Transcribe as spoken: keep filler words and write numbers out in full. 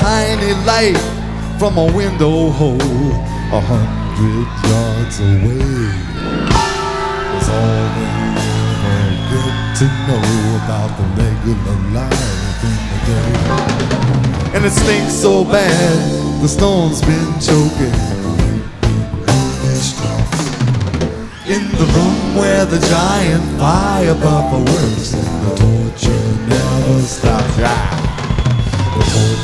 tiny light from a window hole a hundred yards away. That's all they ever get to know about the regular life in the day. And it stinks so bad, the stone's been choking these drops. In the room where the giant fire buffer works, and the torture never stops. Yeah. The torture